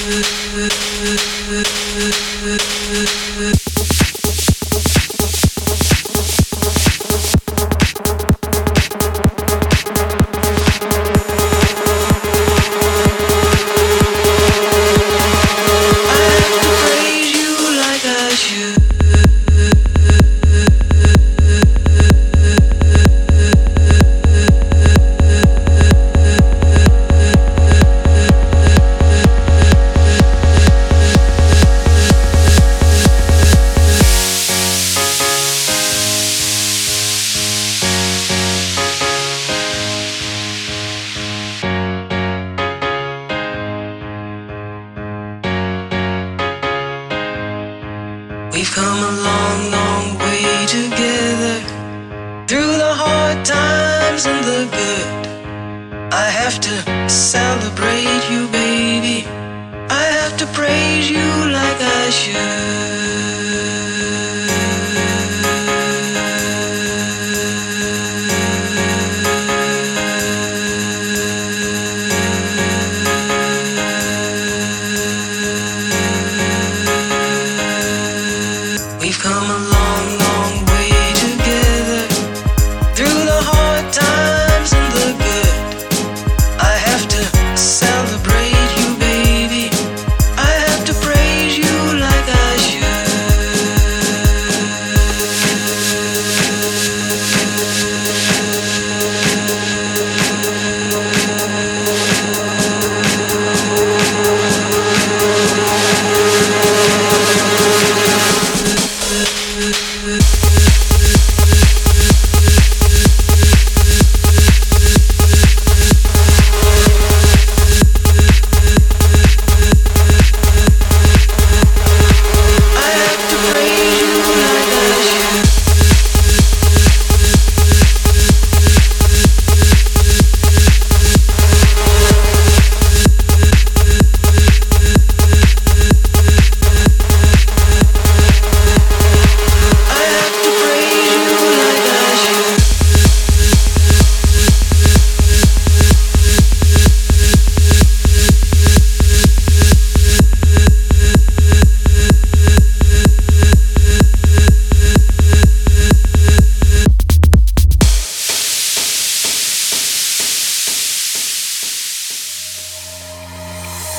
We've come a long, long way together, through the hard times and the good. I have to celebrate you, baby. I have to praise you like I should.